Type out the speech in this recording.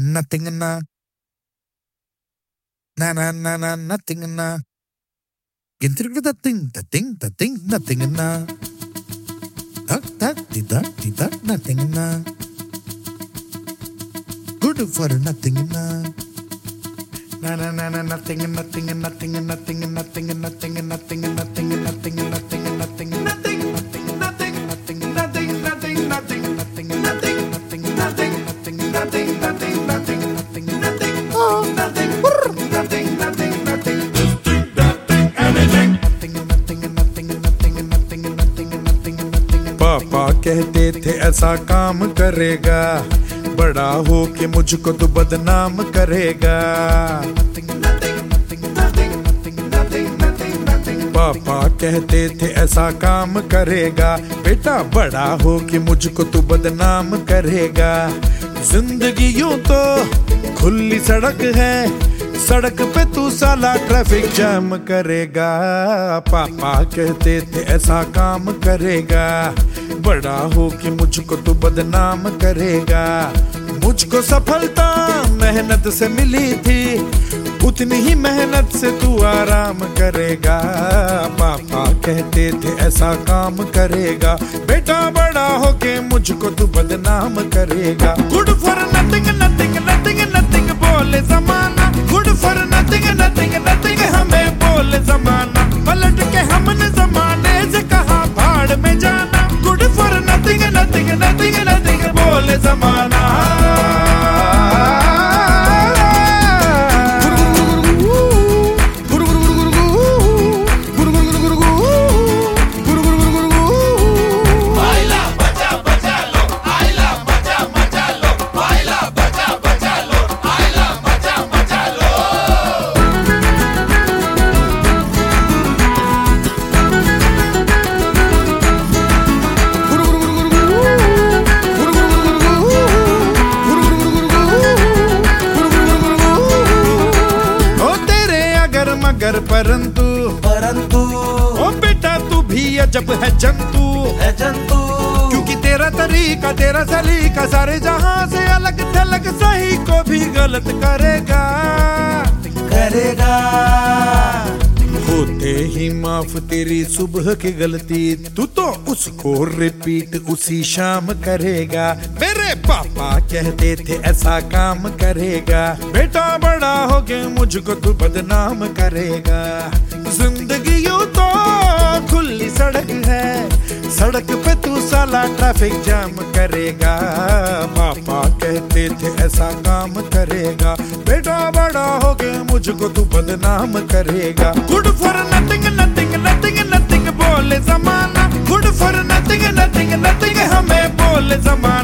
nothing na na na na na nothing na. Gintir the thing, nothing na. Tak nothing na. Good for nothing na. Na na na na nothing. पापा कहते थे ऐसा काम करेगा, बड़ा हो के मुझको तो बदनाम करेगा। पापा कहते थे ऐसा काम करेगा, बेटा बड़ा हो के मुझको तो बदनाम करेगा। जिंदगी यूं तो खुली सड़क है, सड़क पे तू साला ट्रैफिक जैम करेगा। पापा कहते थे ऐसा काम करेगा, बड़ा हो के मुझको तो बदनाम करेगा। मुझको सफलता मेहनत से मिली थी, उतनी ही मेहनत से तू आराम करेगा। पापा कहते थे ऐसा काम करेगा, बेटा बड़ा हो के मुझको तू बदनाम करेगा। Good for nothing nothing nothing nothing बोले जमाना, good for nothing nothing nothing हमें बोले जमाना। पलट के हमने जमाने से कहा भाड़ में जाना, good for nothing nothing nothing nothing बोले जमाना। परंतु ओ बेटा तू भी अजब है जंतु, क्योंकि तेरा तरीका तेरा सलीका सारे जहां से अलग थलग, सही को भी गलत करेगा। होते ही माफ तेरी सुबह की गलती, तू तो उसको रिपीट उसी शाम करेगा। मेरे पापा कहते थे ऐसा काम करेगा, बेटा बड़ा हो के मुझको तू बदनाम करेगा। जिंदगी यूं तो खुली सड़क है, सड़क पे तू साला ट्रैफिक जाम करेगा। पापा कहते थे ऐसा काम करेगा, बेटा बड़ा हो के मुझको तू बदनाम करेगा। Good for nothing nothing nothing nothing बोले जमाना, good for nothing nothing nothing हमें बोले जमाना।